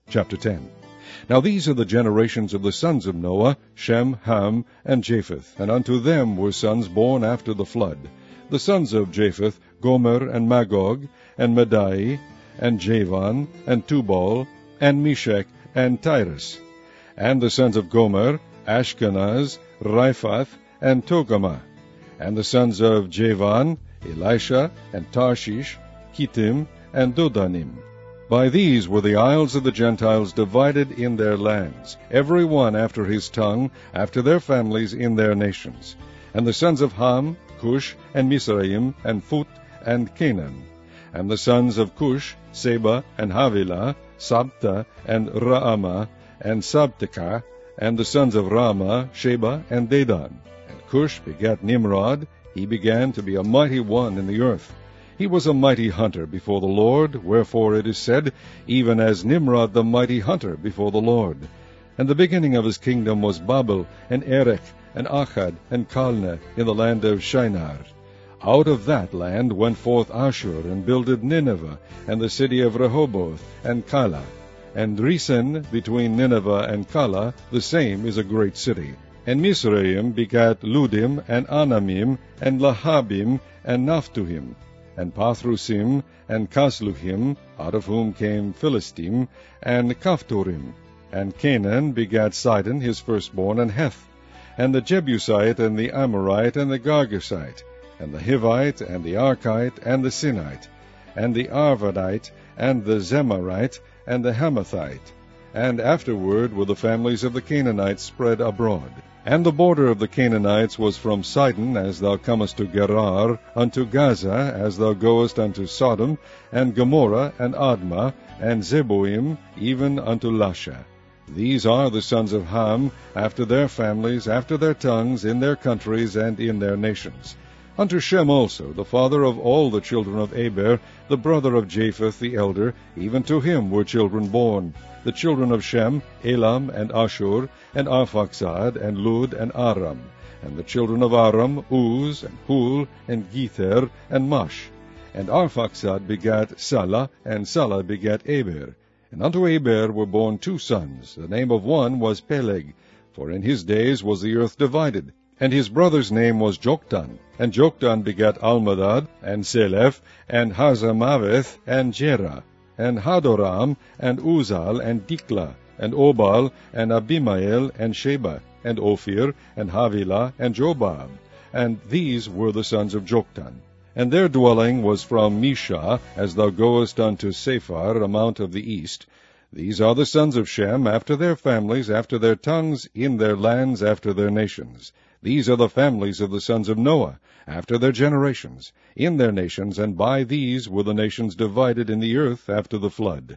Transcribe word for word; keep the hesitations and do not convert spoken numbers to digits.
Chapter ten. Now these are the generations of the sons of Noah, Shem, Ham, and Japheth, and unto them were sons born after the flood. The sons of Japheth, Gomer, and Magog, and Madai, and Javan, and Tubal, and Meshech, and Tyrus. And the sons of Gomer, Ashkenaz, Riphath, and Togarmah. And the sons of Javan, Elisha, and Tarshish, Kittim, and Dodanim. By these were the isles of the Gentiles divided in their lands, every one after his tongue, after their families in their nations. And the sons of Ham, Cush, and Mizraim, and Phut, and Canaan. And the sons of Cush, Seba, and Havilah, Sabta, and Raamah, and Sabteka. And the sons of Raamah, Sheba, and Dedan. And Cush begat Nimrod. He began to be a mighty one in the earth. He was a mighty hunter before the Lord, wherefore it is said, even as Nimrod the mighty hunter before the Lord. And the beginning of his kingdom was Babel, and Erech, and Achad, and Calneh, in the land of Shinar. Out of that land went forth Ashur, and builded Nineveh, and the city of Rehoboth, and Calah. And Resen, between Nineveh and Calah, the same is a great city. And Mizraim begat Ludim, and Anamim, and Lahabim, and Naphtuhim, and Pathrusim, and Casluhim, out of whom came Philistim, and Caphtorim. And Canaan begat Sidon his firstborn, and Heth, and the Jebusite, and the Amorite, and the Girgashite, and the Hivite, and the Archite, and the Sinite, and the Arvadite, and the Zemarite, and the Hamathite. And afterward were the families of the Canaanites spread abroad. And the border of the Canaanites was from Sidon, as thou comest to Gerar, unto Gaza, as thou goest unto Sodom, and Gomorrah, and Admah, and Zeboim, even unto Lasha. These are the sons of Ham, after their families, after their tongues, in their countries, and in their nations. Unto Shem also, the father of all the children of Eber, the brother of Japheth the elder, even to him were children born. The children of Shem, Elam, and Ashur, and Arphaxad, and Lud, and Aram. And the children of Aram, Uz, and Hul, and Gether, and Mash. And Arphaxad begat Salah, and Salah begat Eber. And unto Eber were born two sons. The name of one was Peleg, for in his days was the earth divided. And his brother's name was Joktan. And Joktan begat Almadad, and Seleph, and Hazamaveth, and Jerah, and Hadoram, and Uzal, and Dikla, and Obal, and Abimael, and Sheba, and Ophir, and Havilah, and Jobab. And these were the sons of Joktan. And their dwelling was from Misha, as thou goest unto Sephar, a mount of the east. These are the sons of Shem, after their families, after their tongues, in their lands, after their nations. These are the families of the sons of Noah, after their generations, in their nations, and by these were the nations divided in the earth after the flood.